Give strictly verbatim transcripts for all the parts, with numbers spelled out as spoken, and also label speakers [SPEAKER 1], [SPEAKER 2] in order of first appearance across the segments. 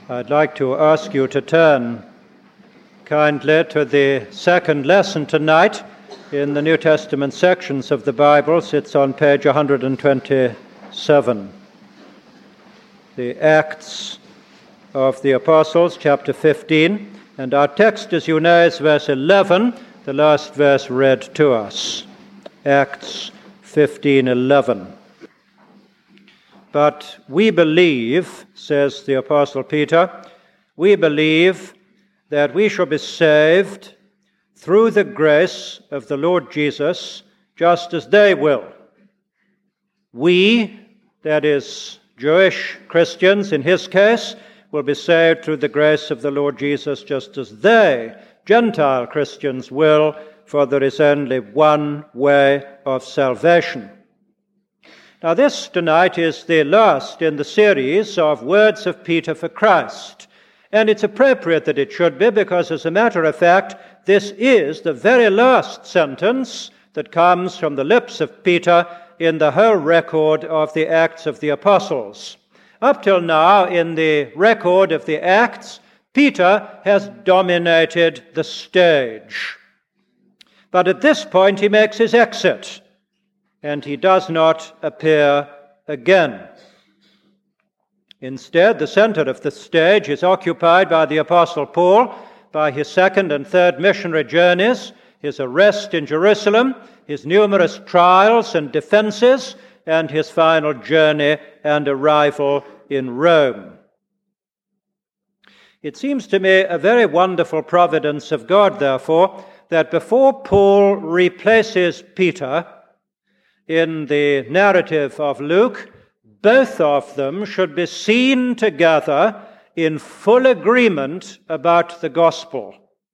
[SPEAKER 1] I'd like to ask you to turn kindly to the second lesson tonight in the New Testament sections of the Bibles. It's on page one hundred twenty-seven. The Acts of the Apostles, chapter fifteen. And our text, as you know, is verse eleven, the last verse read to us. Acts fifteen eleven. But we believe, says the Apostle Peter, we believe that we shall be saved through the grace of the Lord Jesus, just as they will. We, that is, Jewish Christians in his case, will be saved through the grace of the Lord Jesus, just as they, Gentile Christians, will, for there is only one way of salvation. Now this tonight is the last in the series of Words of Peter for Christ. And it's appropriate that it should be, because as a matter of fact, this is the very last sentence that comes from the lips of Peter in the whole record of the Acts of the Apostles. Up till now, in the record of the Acts, Peter has dominated the stage. But at this point he makes his exit, and he does not appear again. Instead, the center of the stage is occupied by the Apostle Paul, by his second and third missionary journeys, his arrest in Jerusalem, his numerous trials and defenses, and his final journey and arrival in Rome. It seems to me a very wonderful providence of God, therefore, that before Paul replaces Peter in the narrative of Luke, both of them should be seen together in full agreement about the gospel.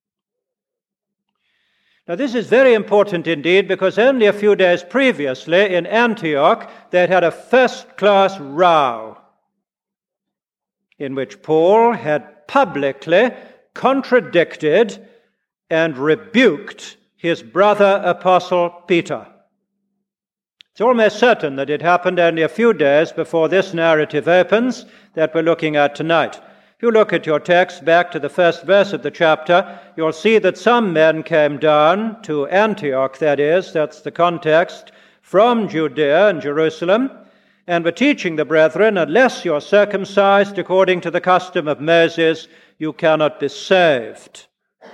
[SPEAKER 1] Now this is very important indeed, because only a few days previously in Antioch they'd had a first-class row in which Paul had publicly contradicted and rebuked his brother apostle Peter. It's almost certain that it happened only a few days before this narrative opens that we're looking at tonight. If you look at your text back to the first verse of the chapter, you'll see that some men came down to Antioch, that is, that's the context, from Judea and Jerusalem, and were teaching the brethren, unless you're circumcised according to the custom of Moses, you cannot be saved.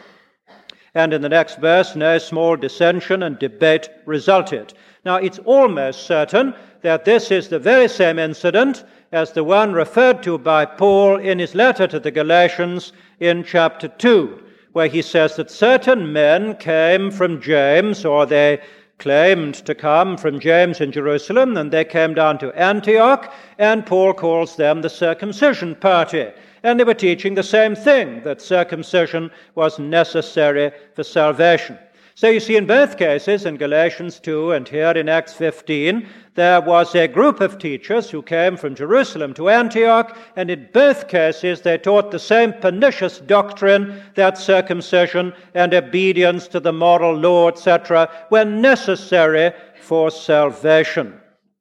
[SPEAKER 1] And in the next verse, no small dissension and debate resulted. Now, it's almost certain that this is the very same incident as the one referred to by Paul in his letter to the Galatians in chapter two, where he says that certain men came from James, or they claimed to come from James in Jerusalem, and they came down to Antioch, and Paul calls them the circumcision party. And they were teaching the same thing, that circumcision was necessary for salvation. So you see, in both cases, in Galatians two and here in Acts fifteen, there was a group of teachers who came from Jerusalem to Antioch, and in both cases they taught the same pernicious doctrine that circumcision and obedience to the moral law, et cetera, were necessary for salvation.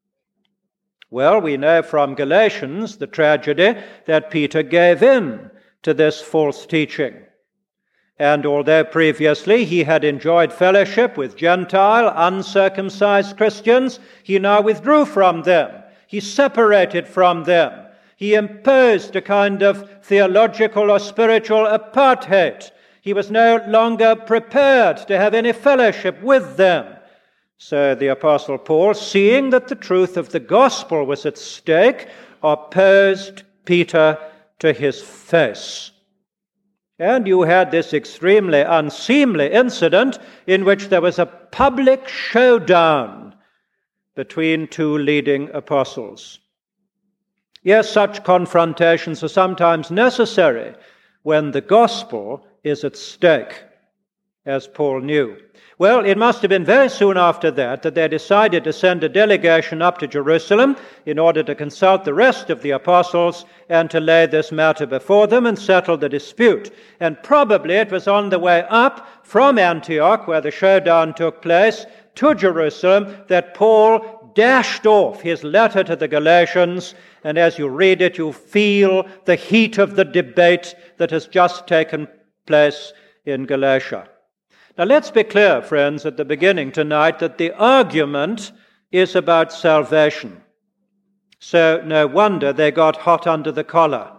[SPEAKER 1] Well, we know from Galatians the tragedy that Peter gave in to this false teaching. And although previously he had enjoyed fellowship with Gentile, uncircumcised Christians, he now withdrew from them. He separated from them. He imposed a kind of theological or spiritual apartheid. He was no longer prepared to have any fellowship with them. So the Apostle Paul, seeing that the truth of the gospel was at stake, opposed Peter to his face. And you had this extremely unseemly incident in which there was a public showdown between two leading apostles. Yes, such confrontations are sometimes necessary when the gospel is at stake, as Paul knew. Well, it must have been very soon after that that they decided to send a delegation up to Jerusalem in order to consult the rest of the apostles and to lay this matter before them and settle the dispute. And probably it was on the way up from Antioch, where the showdown took place, to Jerusalem, that Paul Paul dashed off his letter to the Galatians, and as you read it, you feel the heat of the debate that has just taken place in Galatia. Now let's be clear, friends, at the beginning tonight that the argument is about salvation. So no wonder they got hot under the collar.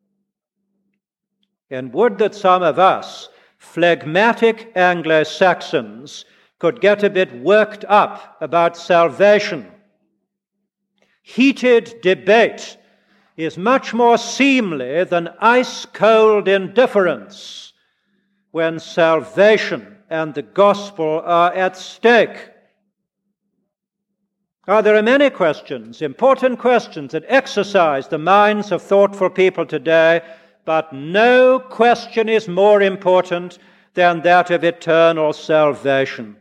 [SPEAKER 1] And would that some of us, phlegmatic Anglo-Saxons, could get a bit worked up about salvation. Heated debate is much more seemly than ice-cold indifference when salvation and the gospel are at stake. Now, there are many questions, important questions, that exercise the minds of thoughtful people today, but no question is more important than that of eternal salvation.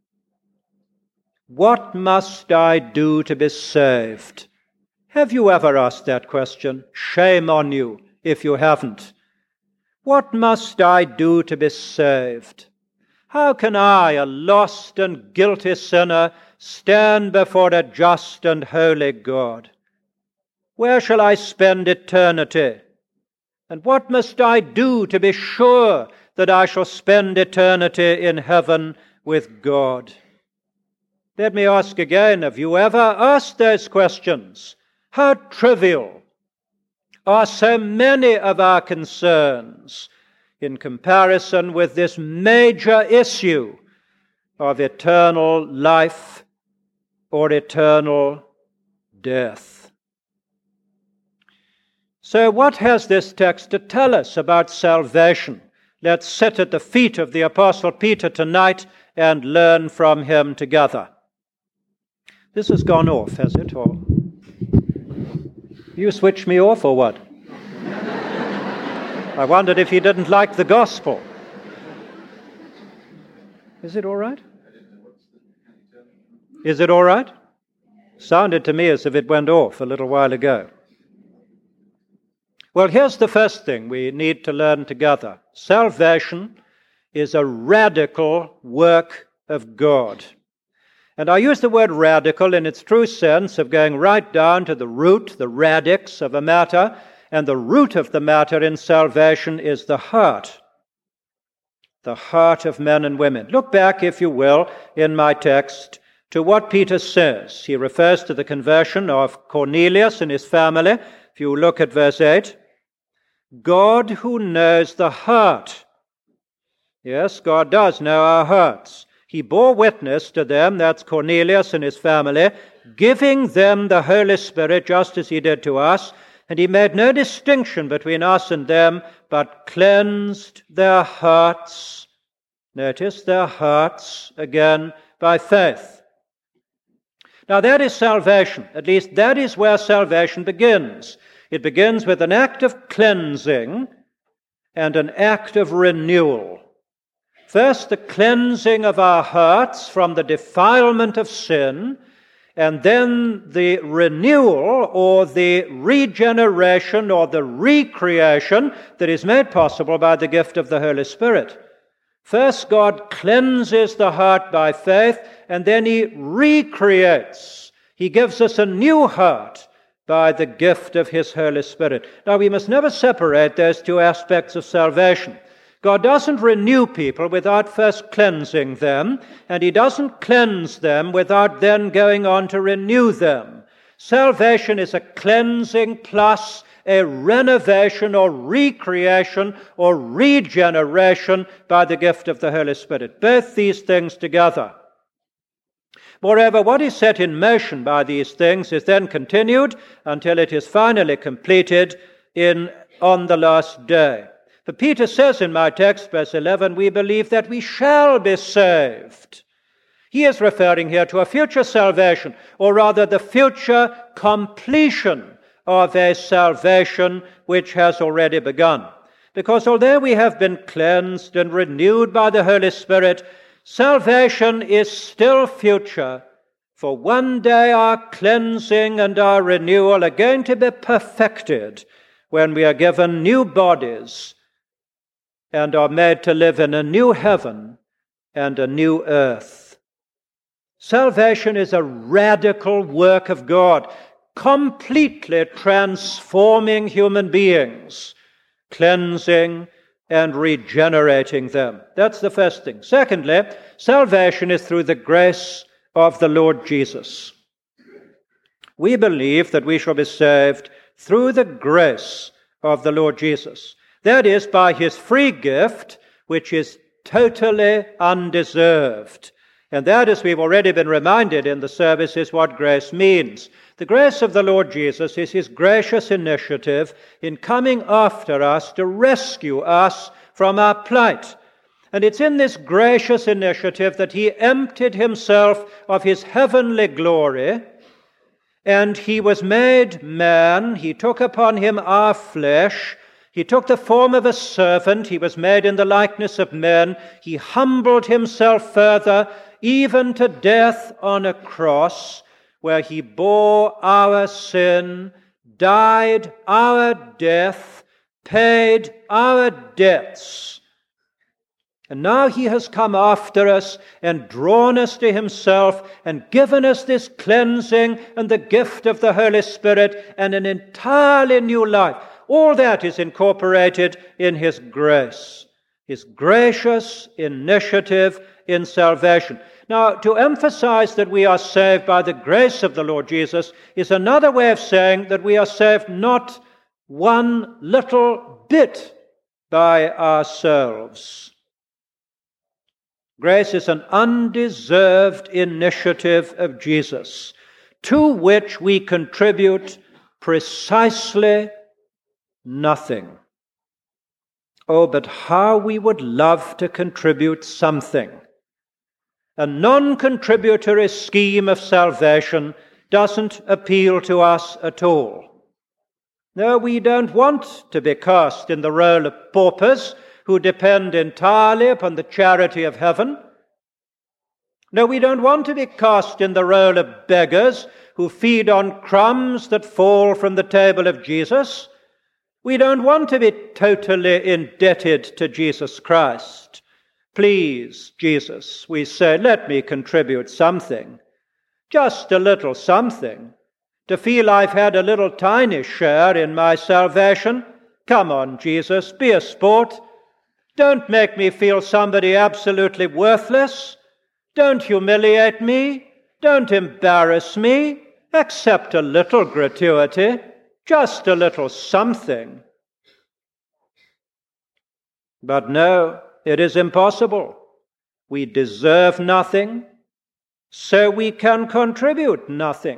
[SPEAKER 1] What must I do to be saved? Have you ever asked that question? Shame on you if you haven't. What must I do to be saved? How can I, a lost and guilty sinner, stand before a just and holy God? Where shall I spend eternity? And what must I do to be sure that I shall spend eternity in heaven with God? Let me ask again, have you ever asked those questions? How trivial are so many of our concerns in comparison with this major issue of eternal life or eternal death. So what has this text to tell us about salvation? Let's sit at the feet of the Apostle Peter tonight and learn from him together. This has gone off, has it? Or you switched me off or what? I wondered if he didn't like the gospel. Is it all right? Is it all right? Sounded to me as if it went off a little while ago. Well, here's the first thing we need to learn together. Salvation is a radical work of God. And I use the word radical in its true sense of going right down to the root, the radix of a matter, and the root of the matter in salvation is the heart. The heart of men and women. Look back, if you will, in my text to what Peter says. He refers to the conversion of Cornelius and his family. If you look at verse eight, God who knows the heart. Yes, God does know our hearts. He bore witness to them, that's Cornelius and his family, giving them the Holy Spirit just as he did to us, and he made no distinction between us and them, but cleansed their hearts. Notice their hearts, again, by faith. Now that is salvation. At least that is where salvation begins. It begins with an act of cleansing and an act of renewal. First, the cleansing of our hearts from the defilement of sin, and then the renewal or the regeneration or the recreation that is made possible by the gift of the Holy Spirit. First, God cleanses the heart by faith, and then He recreates. He gives us a new heart by the gift of His Holy Spirit. Now, we must never separate those two aspects of salvation. God doesn't renew people without first cleansing them, and He doesn't cleanse them without then going on to renew them. Salvation is a cleansing plus a renovation or recreation or regeneration by the gift of the Holy Spirit. Both these things together. Moreover, what is set in motion by these things is then continued until it is finally completed in on the last day. For Peter says in my text, verse eleven, we believe that we shall be saved. He is referring here to a future salvation, or rather the future completion of a salvation which has already begun. Because although we have been cleansed and renewed by the Holy Spirit, salvation is still future, for one day our cleansing and our renewal are going to be perfected when we are given new bodies and are made to live in a new heaven and a new earth. Salvation is a radical work of God, completely transforming human beings, cleansing and regenerating them. That's the first thing. Secondly, salvation is through the grace of the Lord Jesus. We believe that we shall be saved through the grace of the Lord Jesus. That is, by his free gift, which is totally undeserved. And that, as we've already been reminded in the service, is what grace means. The grace of the Lord Jesus is his gracious initiative in coming after us to rescue us from our plight. And it's in this gracious initiative that he emptied himself of his heavenly glory, and he was made man. He took upon him our flesh. He took the form of a servant. He was made in the likeness of men. He humbled himself further, even to death on a cross, where he bore our sin, died our death, paid our debts. And now he has come after us and drawn us to himself and given us this cleansing and the gift of the Holy Spirit and an entirely new life. All that is incorporated in his grace, his gracious initiative in salvation. Now, to emphasize that we are saved by the grace of the Lord Jesus is another way of saying that we are saved not one little bit by ourselves. Grace is an undeserved initiative of Jesus, to which we contribute precisely nothing. Oh, but how we would love to contribute something. A non-contributory scheme of salvation doesn't appeal to us at all. No, we don't want to be cast in the role of paupers who depend entirely upon the charity of heaven. No, we don't want to be cast in the role of beggars who feed on crumbs that fall from the table of Jesus. We don't want to be totally indebted to Jesus Christ. Please, Jesus, we say, let me contribute something, just a little something, to feel I've had a little tiny share in my salvation. Come on, Jesus, be a sport. Don't make me feel somebody absolutely worthless. Don't humiliate me. Don't embarrass me. Accept a little gratuity, just a little something. But no, it is impossible. We deserve nothing, so we can contribute nothing.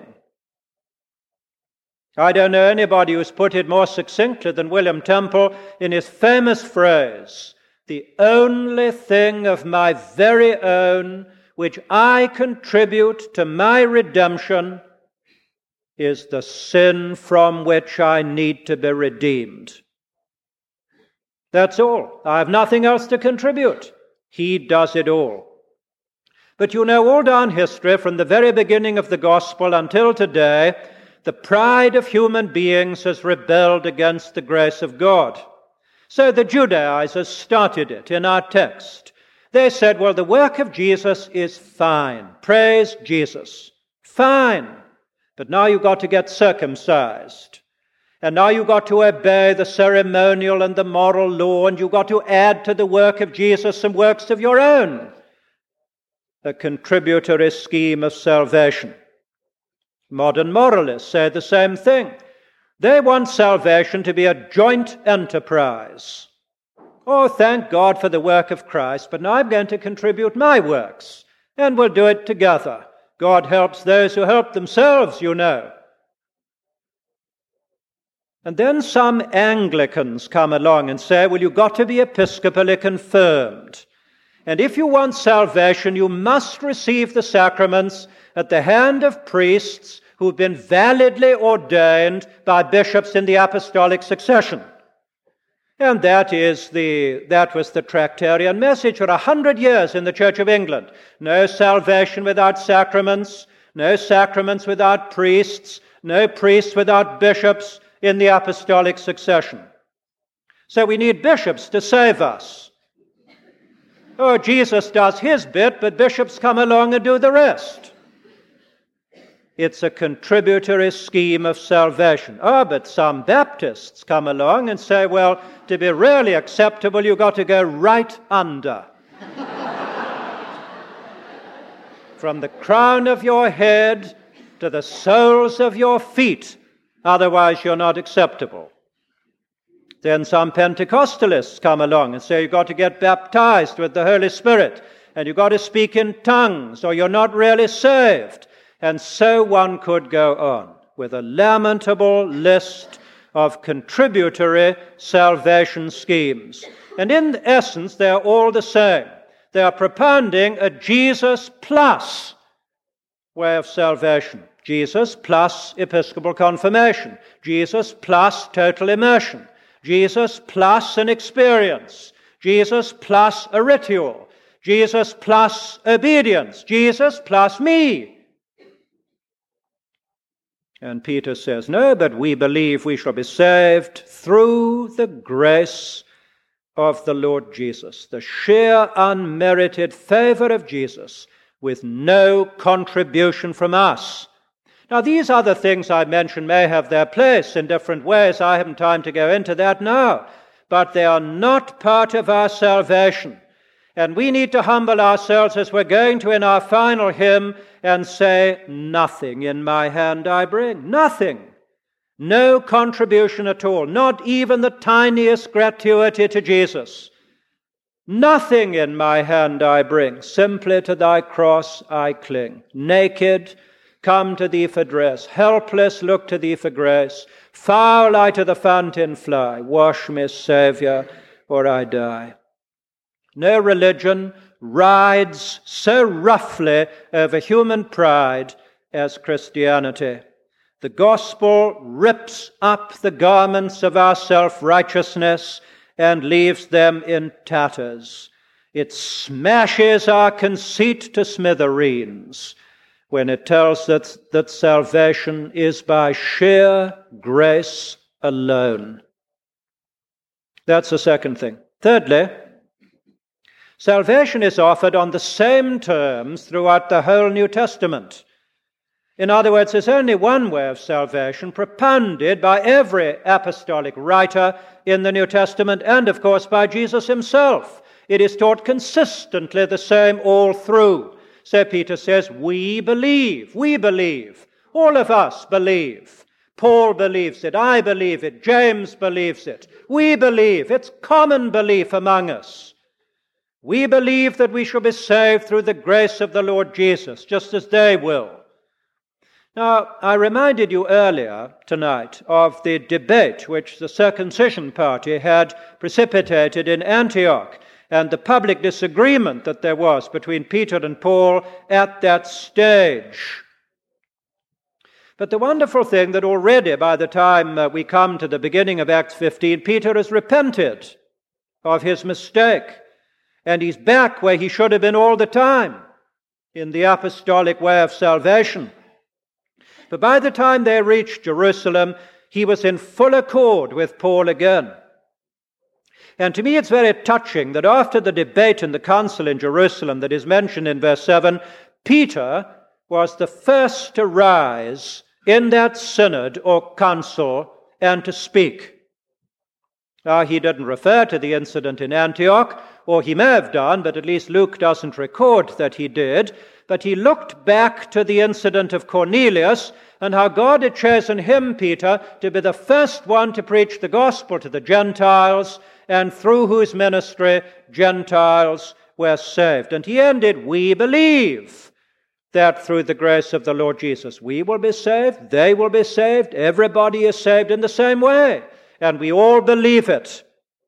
[SPEAKER 1] I don't know anybody who's put it more succinctly than William Temple in his famous phrase, "The only thing of my very own which I contribute to my redemption is the sin from which I need to be redeemed." That's all. I have nothing else to contribute. He does it all. But you know, all down history, from the very beginning of the gospel until today, the pride of human beings has rebelled against the grace of God. So the Judaizers started it in our text. They said, well, the work of Jesus is fine. Praise Jesus. Fine. But now you've got to get circumcised. And now you've got to obey the ceremonial and the moral law, and you've got to add to the work of Jesus some works of your own. A contributory scheme of salvation. Modern moralists say the same thing. They want salvation to be a joint enterprise. Oh, thank God for the work of Christ, but now I'm going to contribute my works, and we'll do it together. God helps those who help themselves, you know. And then some Anglicans come along and say, well, you've got to be episcopally confirmed. And if you want salvation, you must receive the sacraments at the hand of priests who've been validly ordained by bishops in the apostolic succession. And that is the that was the Tractarian message for a hundred years in the Church of England. No salvation without sacraments, no sacraments without priests, no priests without bishops in the apostolic succession. So we need bishops to save us. Oh, Jesus does his bit, but bishops come along and do the rest. It's a contributory scheme of salvation. Oh, but some Baptists come along and say, well, to be really acceptable, you've got to go right under. From the crown of your head to the soles of your feet. Otherwise, you're not acceptable. Then some Pentecostalists come along and say, you've got to get baptized with the Holy Spirit, and you've got to speak in tongues, or you're not really saved. And so one could go on with a lamentable list of contributory salvation schemes. And in essence, they're all the same. They are propounding a Jesus plus way of salvation. Jesus plus Episcopal confirmation. Jesus plus total immersion. Jesus plus an experience. Jesus plus a ritual. Jesus plus obedience. Jesus plus me. And Peter says, no, but we believe we shall be saved through the grace of the Lord Jesus, the sheer unmerited favor of Jesus, with no contribution from us. Now, these other things I mentioned may have their place in different ways. I haven't time to go into that now. But they are not part of our salvation. And we need to humble ourselves as we're going to in our final hymn and say, nothing in my hand I bring. Nothing. No contribution at all. Not even the tiniest gratuity to Jesus. Nothing in my hand I bring. Simply to thy cross I cling. Naked, come to thee for dress. Helpless, look to thee for grace. Foul I to the fountain fly. Wash me, Saviour, or I die. No religion rides so roughly over human pride as Christianity. The gospel rips up the garments of our self-righteousness and leaves them in tatters. It smashes our conceit to smithereens when it tells us that salvation is by sheer grace alone. That's the second thing. Thirdly, salvation is offered on the same terms throughout the whole New Testament. In other words, there's only one way of salvation propounded by every apostolic writer in the New Testament and, of course, by Jesus himself. It is taught consistently the same all through. So Peter says, we believe, we believe, all of us believe. Paul believes it, I believe it, James believes it. We believe, it's common belief among us. We believe that we shall be saved through the grace of the Lord Jesus, just as they will. Now, I reminded you earlier tonight of the debate which the circumcision party had precipitated in Antioch and the public disagreement that there was between Peter and Paul at that stage. But the wonderful thing that already by the time uh, we come to the beginning of Acts fifteen, Peter has repented of his mistake, and he's back where he should have been all the time, in the apostolic way of salvation. But by the time they reached Jerusalem, he was in full accord with Paul again. And to me it's very touching that after the debate in the council in Jerusalem that is mentioned in verse seven, Peter was the first to rise in that synod or council and to speak. Now, he didn't refer to the incident in Antioch, or he may have done, but at least Luke doesn't record that he did. But he looked back to the incident of Cornelius and how God had chosen him, Peter, to be the first one to preach the gospel to the Gentiles, and through whose ministry Gentiles were saved. And he ended, we believe that through the grace of the Lord Jesus we will be saved, they will be saved, everybody is saved in the same way, and we all believe it.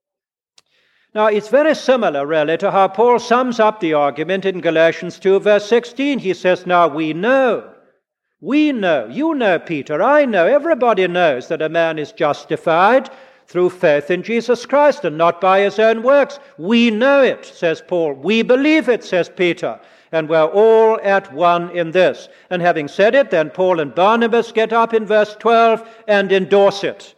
[SPEAKER 1] Now, it's very similar, really, to how Paul sums up the argument in Galatians two, verse sixteen. He says, now we know, we know, you know, Peter, I know, everybody knows that a man is justified through faith in Jesus Christ and not by his own works. We know it, says Paul. We believe it, says Peter. And we're all at one in this. And having said it, then Paul and Barnabas get up in verse twelve and endorse it.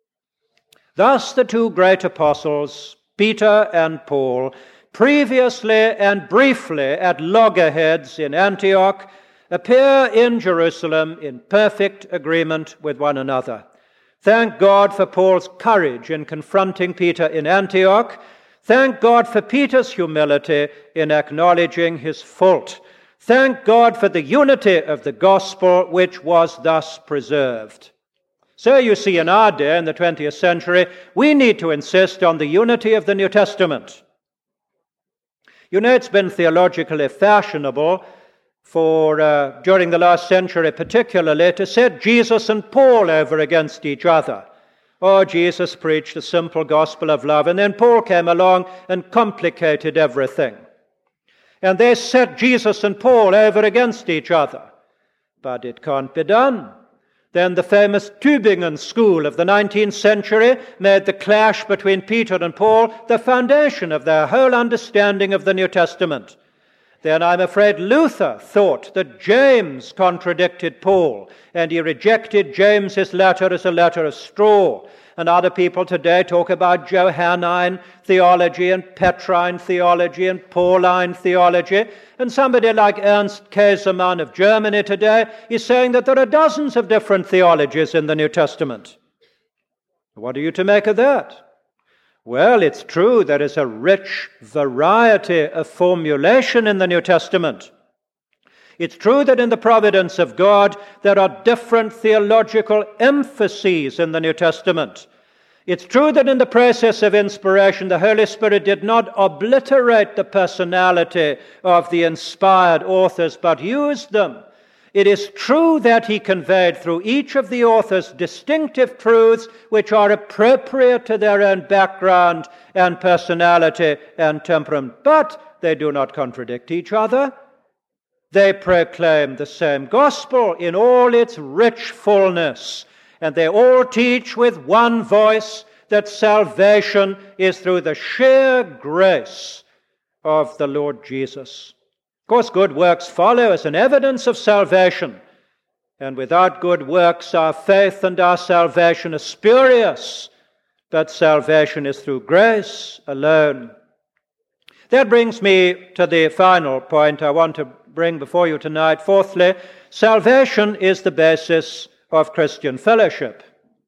[SPEAKER 1] Thus the two great apostles, Peter and Paul, previously and briefly at loggerheads in Antioch, appear in Jerusalem in perfect agreement with one another. Thank God for Paul's courage in confronting Peter in Antioch. Thank God for Peter's humility in acknowledging his fault. Thank God for the unity of the gospel which was thus preserved. So you see, in our day, in the twentieth century, we need to insist on the unity of the New Testament. You know, it's been theologically fashionable for, uh, during the last century particularly, to set Jesus and Paul over against each other. Oh, Jesus preached a simple gospel of love, and then Paul came along and complicated everything. And they set Jesus and Paul over against each other. But it can't be done. Then the famous Tübingen school of the nineteenth century made the clash between Peter and Paul the foundation of their whole understanding of the New Testament. Then I'm afraid Luther thought that James contradicted Paul, and he rejected James's letter as a letter of straw. And other people today talk about Johannine theology and Petrine theology and Pauline theology. And somebody like Ernst Käsemann of Germany today is saying that there are dozens of different theologies in the New Testament. What are you to make of that? Well, it's true there is a rich variety of formulation in the New Testament. It's true that in the providence of God there are different theological emphases in the New Testament. It's true that in the process of inspiration the Holy Spirit did not obliterate the personality of the inspired authors but used them. It is true that he conveyed through each of the authors distinctive truths which are appropriate to their own background and personality and temperament, but they do not contradict each other. They proclaim the same gospel in all its rich fullness, and they all teach with one voice that salvation is through the sheer grace of the Lord Jesus. Of course, good works follow as an evidence of salvation, and without good works our faith and our salvation are spurious, but salvation is through grace alone. That brings me to the final point I want to bring before you tonight. Fourthly, salvation is the basis of Christian fellowship.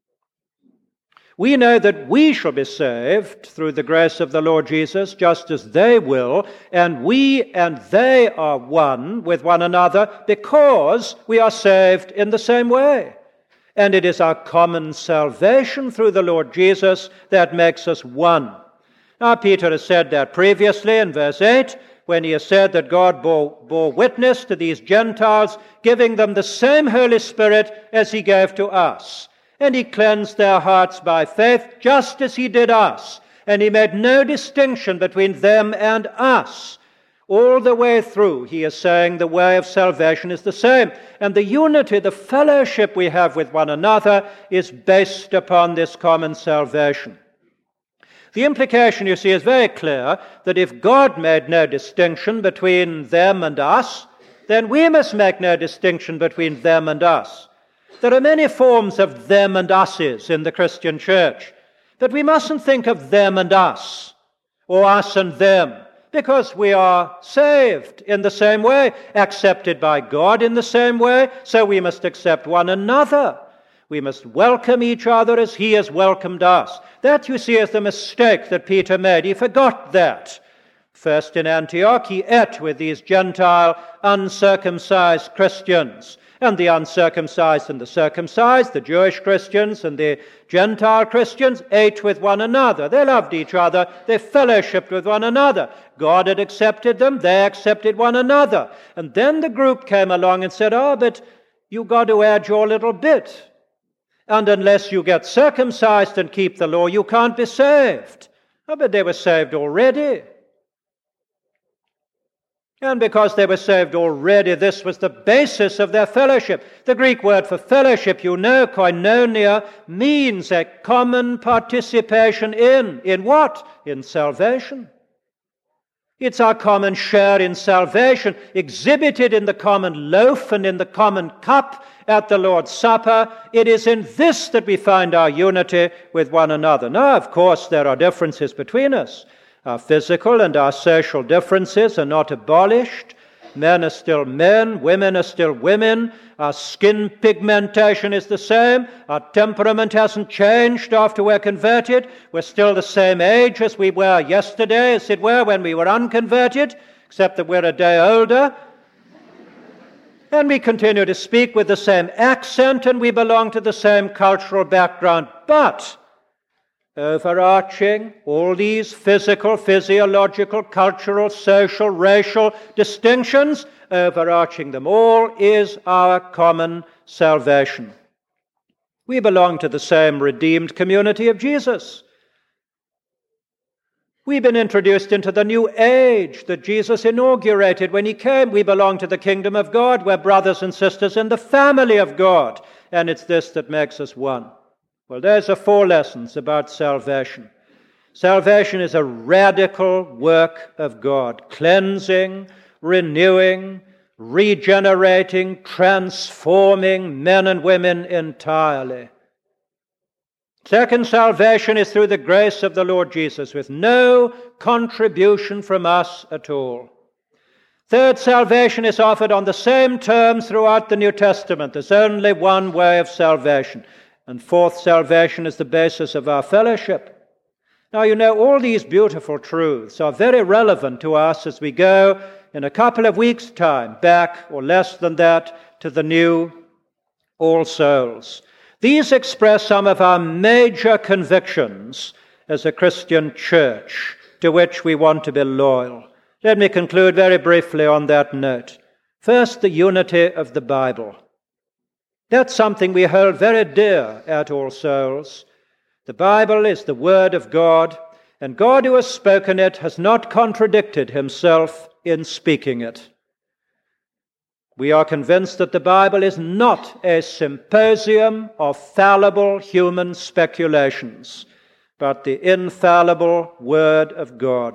[SPEAKER 1] We know that we shall be saved through the grace of the Lord Jesus, just as they will, and we and they are one with one another because we are saved in the same way. And it is our common salvation through the Lord Jesus that makes us one. Now, Peter has said that previously in verse eight, when he has said that God bore, bore witness to these Gentiles, giving them the same Holy Spirit as he gave to us. And he cleansed their hearts by faith, just as he did us. And he made no distinction between them and us. All the way through, he is saying the way of salvation is the same. And the unity, the fellowship we have with one another is based upon this common salvation. The implication, you see, is very clear that if God made no distinction between them and us, then we must make no distinction between them and us. There are many forms of them and us's in the Christian church, but we mustn't think of them and us, or us and them, because we are saved in the same way, accepted by God in the same way, so we must accept one another. We must welcome each other as he has welcomed us. That, you see, is the mistake that Peter made. He forgot that. First in Antioch, he ate with these Gentile, uncircumcised Christians. And the uncircumcised and the circumcised, the Jewish Christians and the Gentile Christians, ate with one another. They loved each other. They fellowshiped with one another. God had accepted them. They accepted one another. And then the group came along and said, oh, but you got to add your little bit. And unless you get circumcised and keep the law, you can't be saved. Oh, but they were saved already. And because they were saved already, this was the basis of their fellowship. The Greek word for fellowship, you know, koinonia, means a common participation in. In what? In salvation. It's our common share in salvation, exhibited in the common loaf and in the common cup at the Lord's Supper. It is in this that we find our unity with one another. Now, of course, there are differences between us. Our physical and our social differences are not abolished, Men are still men, women are still women. Our skin pigmentation is the same. Our temperament hasn't changed after we're converted. We're still the same age as we were yesterday, as it were, when we were unconverted, except that we're a day older. And we continue to speak with the same accent, and we belong to the same cultural background. But overarching all these physical, physiological, cultural, social, racial distinctions, overarching them all is our common salvation. We belong to the same redeemed community of Jesus. We've been introduced into the new age that Jesus inaugurated when he came. We belong to the kingdom of God. We're brothers and sisters in the family of God. And it's this that makes us one. Well, those are four lessons about salvation. Salvation is a radical work of God, cleansing, renewing, regenerating, transforming men and women entirely. Second, salvation is through the grace of the Lord Jesus, with no contribution from us at all. Third, salvation is offered on the same terms throughout the New Testament. There's only one way of salvation. And fourth, salvation is the basis of our fellowship. Now, you know, all these beautiful truths are very relevant to us as we go in a couple of weeks' time back, or less than that, to the new All Souls. These express some of our major convictions as a Christian church to which we want to be loyal. Let me conclude very briefly on that note. First, the unity of the Bible. That's something we hold very dear at All Souls. The Bible is the Word of God, and God who has spoken it has not contradicted himself in speaking it. We are convinced that the Bible is not a symposium of fallible human speculations, but the infallible Word of God.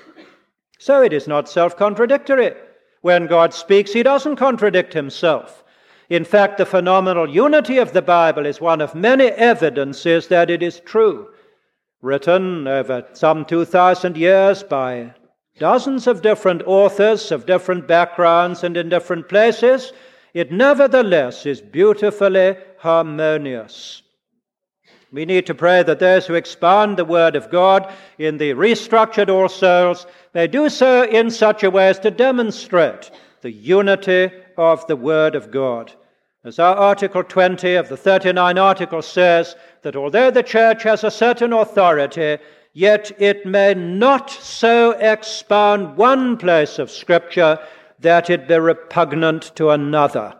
[SPEAKER 1] So it is not self-contradictory. When God speaks, he doesn't contradict himself. In fact, the phenomenal unity of the Bible is one of many evidences that it is true. Written over some two thousand years by dozens of different authors of different backgrounds and in different places, it nevertheless is beautifully harmonious. We need to pray that those who expound the Word of God in the restructured All Souls may do so in such a way as to demonstrate the unity of the Word of God. As our Article twenty of the thirty-nine Articles says, that although the Church has a certain authority, yet it may not so expound one place of Scripture that it be repugnant to another.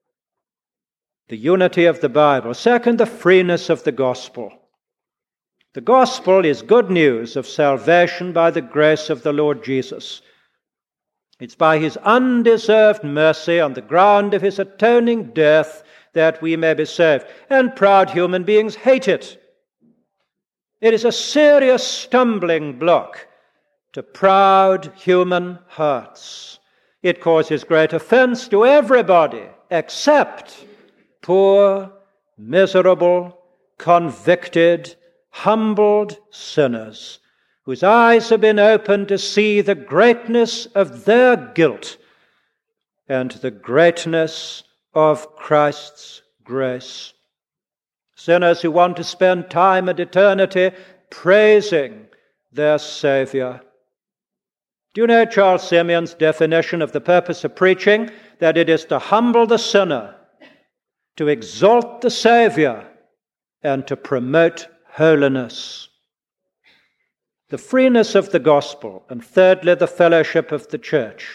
[SPEAKER 1] The unity of the Bible. Second, the freeness of the gospel. The gospel is good news of salvation by the grace of the Lord Jesus. It's by his undeserved mercy on the ground of his atoning death that we may be saved. And proud human beings hate it. It is a serious stumbling block to proud human hearts. It causes great offense to everybody except poor, miserable, convicted, humbled sinners whose eyes have been opened to see the greatness of their guilt and the greatness of Christ's grace. Sinners who want to spend time and eternity praising their Savior. Do you know Charles Simeon's definition of the purpose of preaching? That it is to humble the sinner, to exalt the Savior, and to promote holiness. The freeness of the gospel, and thirdly, the fellowship of the church.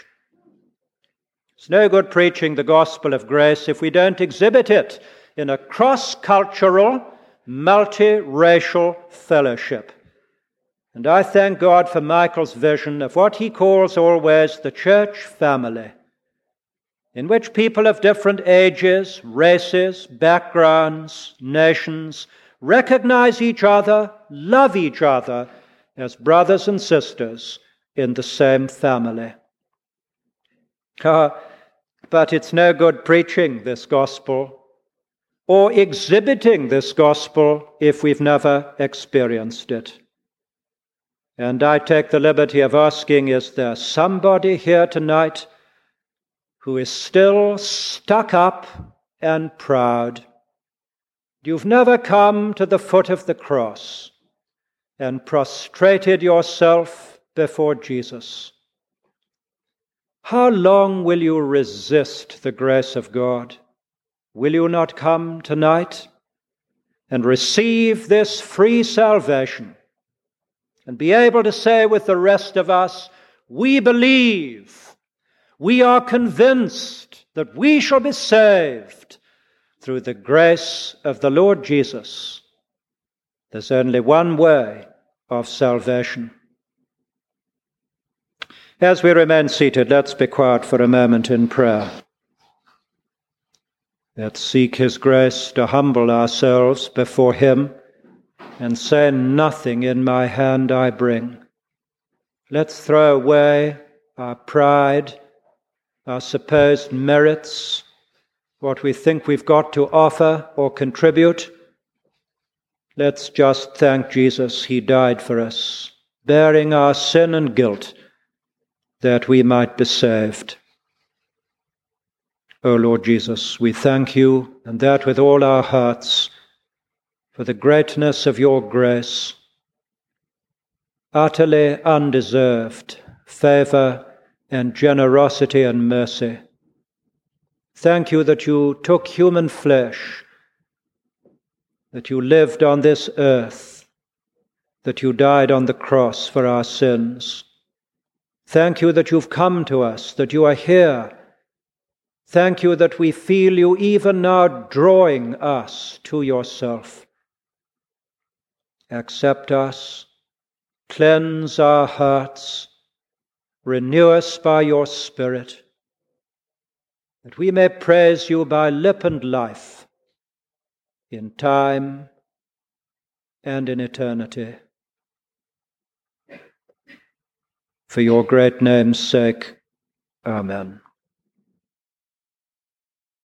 [SPEAKER 1] It's no good preaching the gospel of grace if we don't exhibit it in a cross-cultural, multi-racial fellowship. And I thank God for Michael's vision of what he calls always the church family, in which people of different ages, races, backgrounds, nations recognize each other, love each other as brothers and sisters in the same family. Uh, but it's no good preaching this gospel or exhibiting this gospel if we've never experienced it. And I take the liberty of asking, is there somebody here tonight who is still stuck up and proud. You've never come to the foot of the cross and prostrated yourself before Jesus. How long will you resist the grace of God? Will you not come tonight and receive this free salvation and be able to say with the rest of us, we believe, we are convinced that we shall be saved through the grace of the Lord Jesus. There's only one way of salvation. As we remain seated, let's be quiet for a moment in prayer. Let's seek His grace to humble ourselves before Him and say, nothing in my hand I bring. Let's throw away our pride, our supposed merits, what we think we've got to offer or contribute. Let's just thank Jesus. He died for us, bearing our sin and guilt, that we might be saved. O Lord Jesus, we thank you, and that with all our hearts, for the greatness of your grace, utterly undeserved favor and generosity and mercy. Thank you that you took human flesh, that you lived on this earth, that you died on the cross for our sins. Thank you that you've come to us, that you are here. Thank you that we feel you even now drawing us to yourself. Accept us, cleanse our hearts, renew us by your Spirit, that we may praise you by lip and life, in time and in eternity. For your great name's sake, amen.